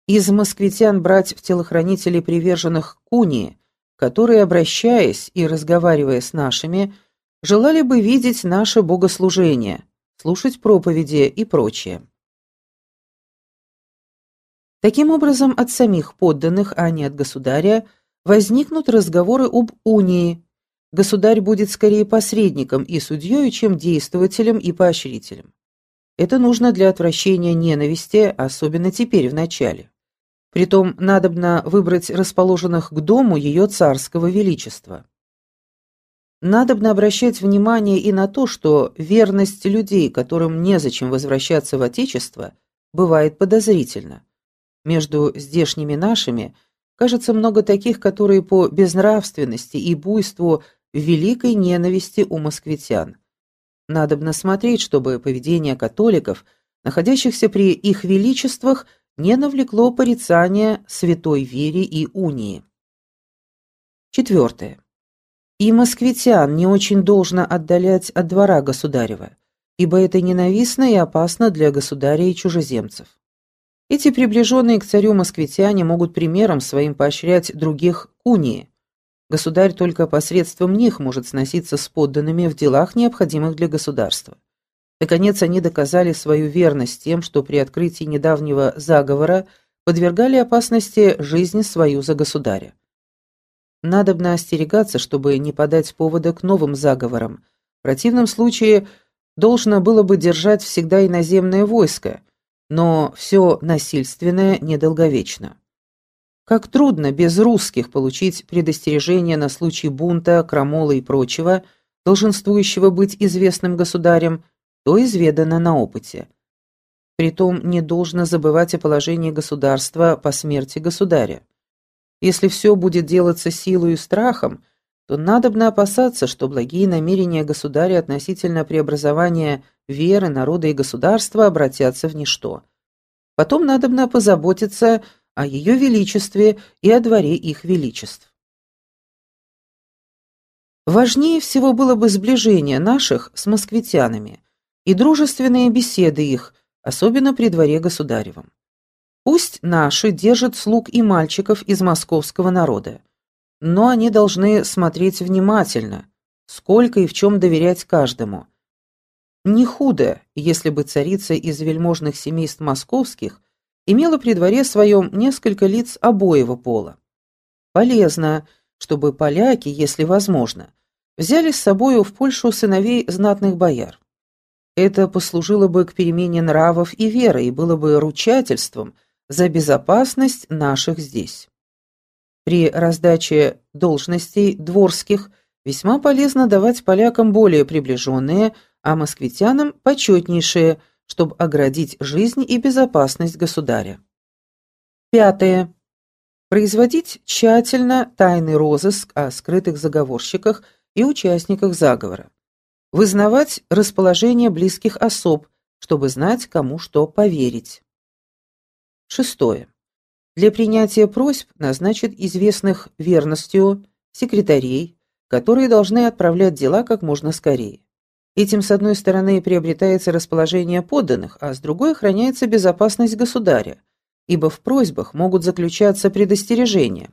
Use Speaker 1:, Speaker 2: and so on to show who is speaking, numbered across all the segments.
Speaker 1: из москвитян брать в телохранители приверженных к унии, которые, обращаясь и разговаривая с нашими, желали бы видеть наше богослужение, слушать проповеди и прочее. Таким образом, от самих подданных, а не от государя, возникнут разговоры об унии. Государь будет скорее посредником и судьей, чем действователем и поощрителем. Это нужно для отвращения ненависти, особенно теперь в начале. Притом надобно выбрать расположенных к дому ее царского величества. Надобно обращать внимание и на то, что верность людей, которым незачем возвращаться в Отечество, бывает подозрительна. Между здешними нашими, кажется, много таких, которые по безнравственности и буйству в великой ненависти у москвитян. Надобно смотреть, чтобы поведение католиков, находящихся при их величествах, не навлекло порицания святой вере и унии. 4. И москвитян не очень должно отдалять от двора государева, ибо это ненавистно и опасно для государя и чужеземцев. Эти приближенные к царю москвитяне могут примером своим поощрять других к унии. Государь только посредством них может сноситься с подданными в делах, необходимых для государства. Наконец, они доказали свою верность тем, что при открытии недавнего заговора подвергали опасности жизнь свою за государя. Надобно остерегаться, чтобы не подать повода к новым заговорам. В противном случае должно было бы держать всегда иноземное войско, но все насильственное недолговечно. Как трудно без русских получить предостережение на случай бунта, крамолы и прочего, долженствующего быть известным государем, то изведано на опыте. Притом не должно забывать о положении государства по смерти государя. Если все будет делаться силой и страхом, то надобно опасаться, что благие намерения государя относительно преобразования веры, народа и государства обратятся в ничто. Потом надобно позаботиться о ее величестве и о дворе их величеств. Важнее всего было бы сближение наших с москвитянами и дружественные беседы их, особенно при дворе государевом. Пусть наши держат слуг и мальчиков из московского народа, но они должны смотреть внимательно, сколько и в чем доверять каждому. Не худо, если бы царица из вельможных семейств московских имела при дворе своем несколько лиц обоего пола. Полезно, чтобы поляки, если возможно, взяли с собою в Польшу сыновей знатных бояр. Это послужило бы к перемене нравов и веры и было бы ручательством за безопасность наших здесь. При раздаче должностей дворских весьма полезно давать полякам более приближенные, а москвитянам почетнейшие, чтобы оградить жизнь и безопасность государя. 5. Производить тщательно тайный розыск о скрытых заговорщиках и участниках заговора. Вызнавать расположение близких особ, чтобы знать, кому что поверить. 6. Для принятия просьб назначит известных верностью секретарей, которые должны отправлять дела как можно скорее. Этим, с одной стороны, приобретается расположение подданных, а с другой охраняется безопасность государя, ибо в просьбах могут заключаться предостережения.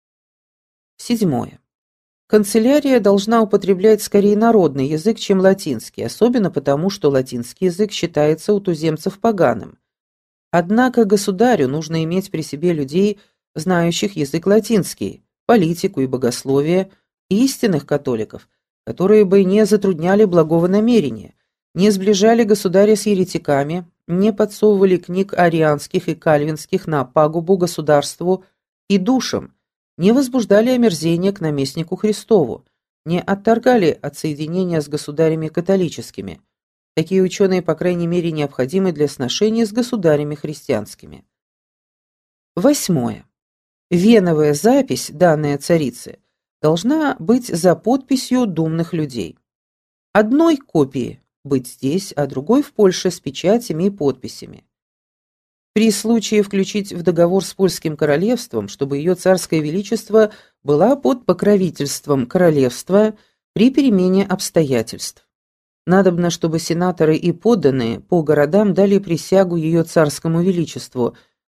Speaker 1: 7. Канцелярия должна употреблять скорее народный язык, чем латинский, особенно потому, что латинский язык считается у туземцев поганым. Однако государю нужно иметь при себе людей, знающих язык латинский, политику и богословие, истинных католиков, которые бы не затрудняли благого намерения, не сближали государя с еретиками, не подсовывали книг арианских и кальвинских на пагубу государству и душам, не возбуждали омерзения к наместнику Христову, не отторгали от соединения с государями католическими. Такие ученые, по крайней мере, необходимы для сношения с государями христианскими. 8. Веновая запись, данная царице, должна быть за подписью думных людей. Одной копии быть здесь, а другой в Польше с печатями и подписями. При случае включить в договор с польским королевством, чтобы ее царское величество была под покровительством королевства при перемене обстоятельств. Надобно, чтобы сенаторы и подданные по городам дали присягу ее царскому величеству,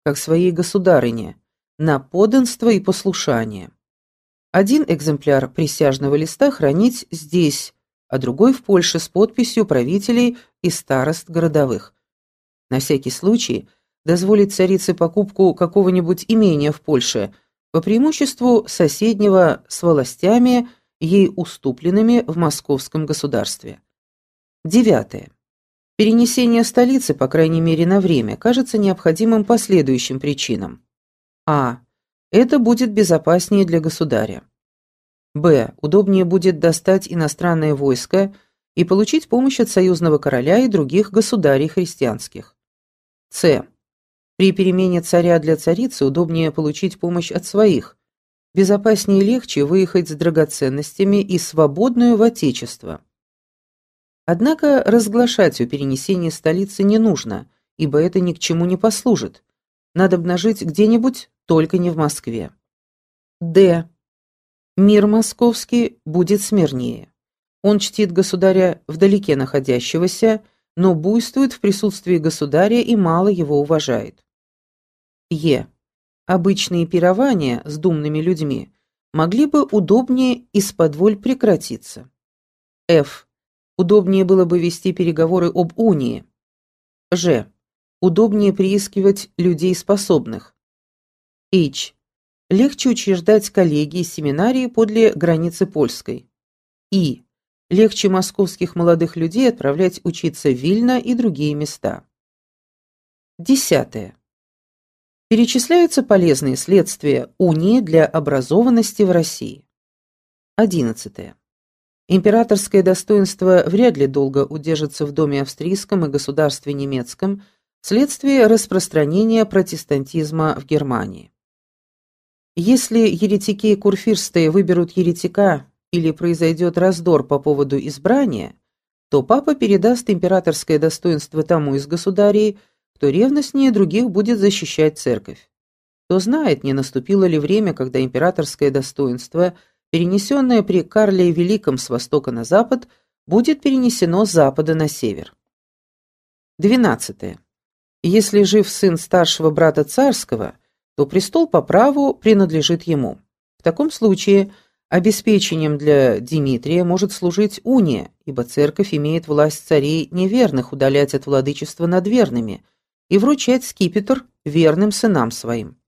Speaker 1: как своей государыне, на подданство и послушание. Один экземпляр присяжного листа хранить здесь, а другой в Польше с подписью правителей и старост городовых. На всякий случай дозволить царице покупку какого-нибудь имения в Польше, по преимуществу соседнего с властями, ей уступленными в московском государстве. 9. Перенесение столицы, по крайней мере на время, кажется необходимым по следующим причинам. А. Это будет безопаснее для государя. Б. Удобнее будет достать иностранное войско и получить помощь от союзного короля и других государей христианских. С. При перемене царя для царицы удобнее получить помощь от своих. Безопаснее и легче выехать с драгоценностями и свободную в отечество. Однако разглашать о перенесении столицы не нужно, ибо это ни к чему не послужит. Надобно жить где-нибудь, только не в Москве. Д. Мир московский будет смирнее. Он чтит государя вдалеке находящегося, но буйствует в присутствии государя и мало его уважает. Е. Обычные пирования с думными людьми могли бы удобнее исподволь прекратиться. Ф. Удобнее было бы вести переговоры об унии. Ж. Удобнее приискивать людей способных. H. Легче учреждать коллегии и семинарии подле границы польской. И. Легче московских молодых людей отправлять учиться в Вильно и другие места. 10. Перечисляются полезные следствия унии для образованности в России. 11. Императорское достоинство вряд ли долго удержится в доме австрийском и государстве немецком вследствие распространения протестантизма в Германии. Если еретики и курфюрсты выберут еретика или произойдет раздор по поводу избрания, то папа передаст императорское достоинство тому из государей, кто ревностнее других будет защищать церковь. Кто знает, не наступило ли время, когда императорское достоинство, перенесенное при Карле Великом с востока на запад, будет перенесено с запада на север. 12. Если жив сын старшего брата царского, то престол по праву принадлежит ему. В таком случае обеспечением для Дмитрия может служить уния, ибо церковь имеет власть царей неверных удалять от владычества над верными и вручать скипетр верным сынам своим.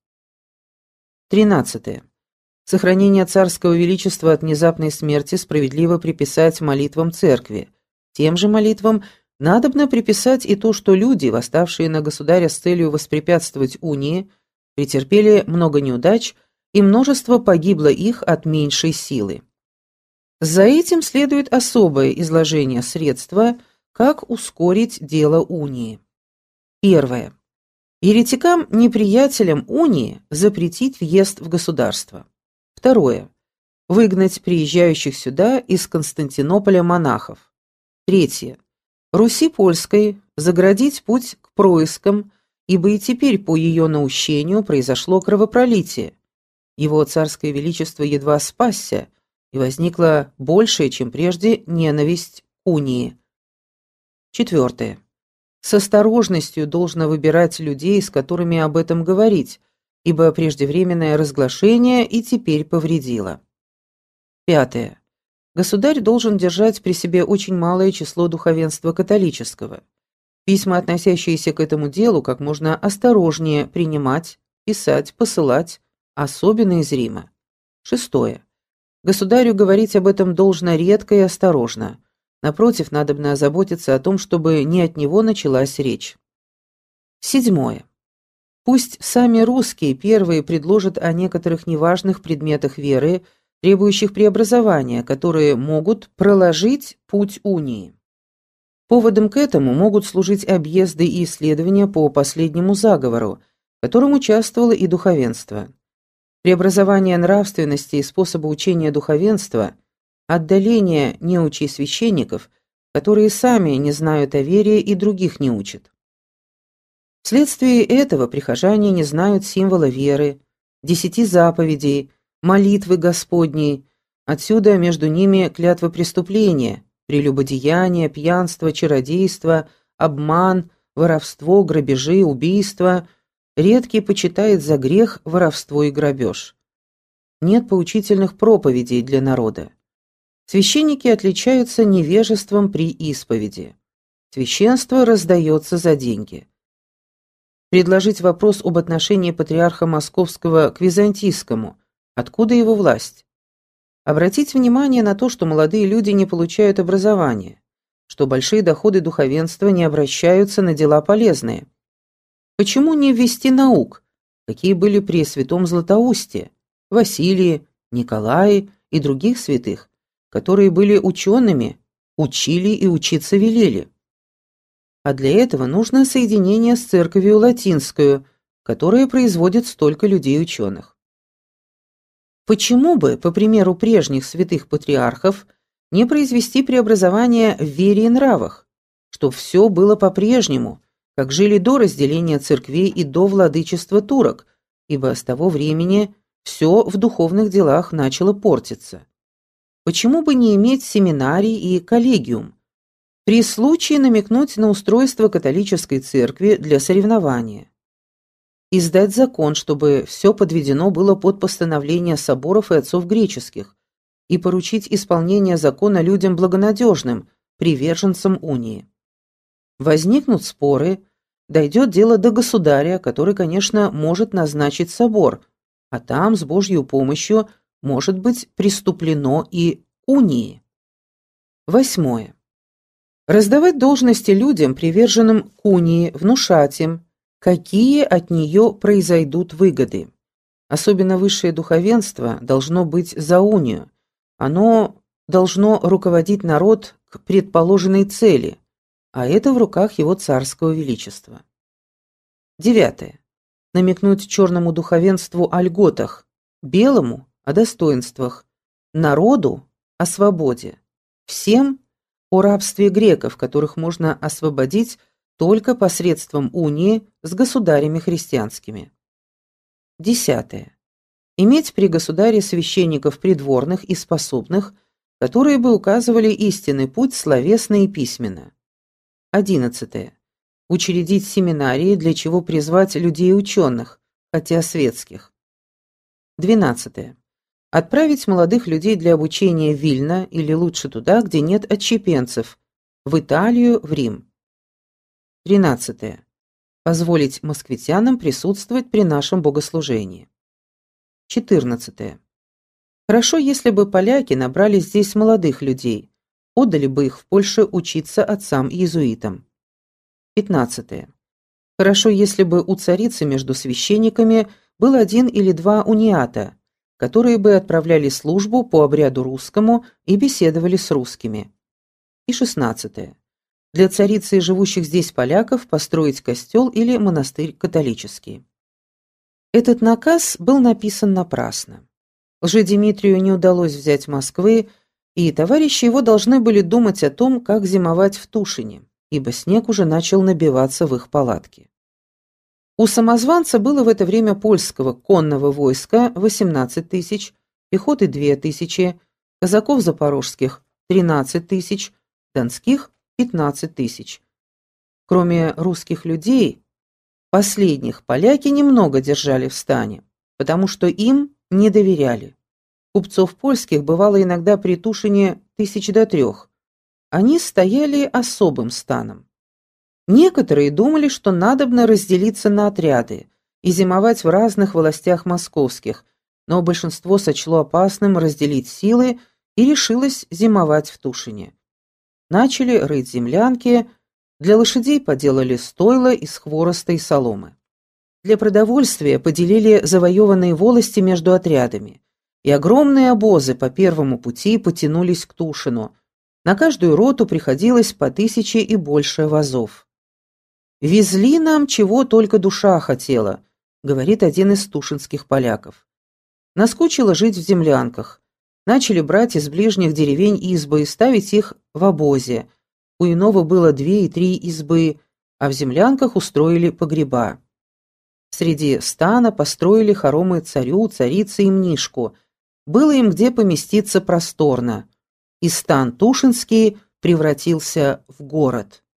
Speaker 1: 13. Сохранение царского величества от внезапной смерти справедливо приписать молитвам церкви. Тем же молитвам надобно приписать и то, что люди, восставшие на государя с целью воспрепятствовать унии, претерпели много неудач, и множество погибло их от меньшей силы. За этим следует особое изложение средства, как ускорить дело унии. 1. Еретикам-неприятелям унии запретить въезд в государство. 2. Выгнать приезжающих сюда из Константинополя монахов. 3. Руси Польской заградить путь к проискам, ибо и теперь по ее наущению произошло кровопролитие. Его царское величество едва спасся, и возникла большая, чем прежде, ненависть к унии. 4. С осторожностью должно выбирать людей, с которыми об этом говорить, ибо преждевременное разглашение и теперь повредило. 5. Государь должен держать при себе очень малое число духовенства католического. Письма, относящиеся к этому делу, как можно осторожнее принимать, писать, посылать, особенно из Рима. 6. Государю говорить об этом должно редко и осторожно. Напротив, надобно озаботиться о том, чтобы не от него началась речь. 7. Пусть сами русские первые предложат о некоторых неважных предметах веры, требующих преобразования, которые могут проложить путь унии. Поводом к этому могут служить объезды и исследования по последнему заговору, в котором участвовало и духовенство. Преобразование нравственности и способа учения духовенства, отдаление неучей священников, которые сами не знают о вере и других не учат. Вследствие этого прихожане не знают символа веры, 10 заповедей, молитвы Господней, отсюда между ними клятва преступления, прелюбодеяние, пьянство, чародейство, обман, воровство, грабежи, убийства, редкий почитает за грех воровство и грабеж. Нет поучительных проповедей для народа. Священники отличаются невежеством при исповеди. Священство раздается за деньги. Предложить вопрос об отношении патриарха Московского к Византийскому. Откуда его власть? Обратить внимание на то, что молодые люди не получают образования, что большие доходы духовенства не обращаются на дела полезные. Почему не ввести наук, какие были при святом Златоусте, Василии, Николае и других святых, которые были учеными, учили и учиться велели? А для этого нужно соединение с церковью латинскую, которая производит столько людей-ученых. Почему бы, по примеру прежних святых патриархов, не произвести преобразование в вере и нравах, чтобы все было по-прежнему, как жили до разделения церквей и до владычества турок, ибо с того времени все в духовных делах начало портиться? Почему бы не иметь семинарий и коллегиум? При случае намекнуть на устройство католической церкви для соревнования. Издать закон, чтобы все подведено было под постановление соборов и отцов греческих, и поручить исполнение закона людям благонадежным, приверженцам унии. Возникнут споры, дойдет дело до государя, который, конечно, может назначить собор, а там, с Божьей помощью, может быть приступлено и унии. 8. Раздавать должности людям, приверженным к унии, внушать им, какие от нее произойдут выгоды. Особенно высшее духовенство должно быть за унию. Оно должно руководить народ к предположенной цели, а это в руках его царского величества. 9. Намекнуть черному духовенству о льготах, белому – о достоинствах, народу – о свободе, всем – о рабстве греков, которых можно освободить только посредством унии с государями христианскими. 10. Иметь при государе священников придворных и способных, которые бы указывали истинный путь словесно и письменно. 11. Учредить семинарии, для чего призвать людей-ученых, хотя светских. 12. Отправить молодых людей для обучения в Вильно или лучше туда, где нет отщепенцев, в Италию, в Рим. 13. Позволить москвитянам присутствовать при нашем богослужении. 14. Хорошо, если бы поляки набрали здесь молодых людей, отдали бы их в Польшу учиться отцам-иезуитам. 15. Хорошо, если бы у царицы между священниками был один или два униата, которые бы отправляли службу по обряду русскому и беседовали с русскими. И 16. Для царицы и живущих здесь поляков построить костел или монастырь католический. Этот наказ был написан напрасно. Лжедимитрию не удалось взять Москвы, и товарищи его должны были думать о том, как зимовать в Тушине, ибо снег уже начал набиваться в их палатки. У самозванца было в это время польского конного войска 18 тысяч, пехоты 2 тысячи, казаков запорожских 13 тысяч, донских 15 тысяч. Кроме русских людей, последних поляки немного держали в стане, потому что им не доверяли. Купцов польских бывало иногда при Тушине 1000 до 3. Они стояли особым станом. Некоторые думали, что надобно разделиться на отряды и зимовать в разных властях московских, но большинство сочло опасным разделить силы и решилось зимовать в Тушине. Начали рыть землянки, для лошадей поделали стойла из хвороста и соломы. Для продовольствия поделили завоеванные волости между отрядами, и огромные обозы по первому пути потянулись к Тушину. На каждую роту приходилось по 1000 и больше вазов. «Везли нам, чего только душа хотела», — говорит один из тушинских поляков. Наскучило жить в землянках. Начали брать из ближних деревень избы и ставить их в обозе. У иного было 2 и 3 избы, а в землянках устроили погреба. Среди стана построили хоромы царю, царице и мнишку. Было им где поместиться просторно. И стан Тушинский превратился в город.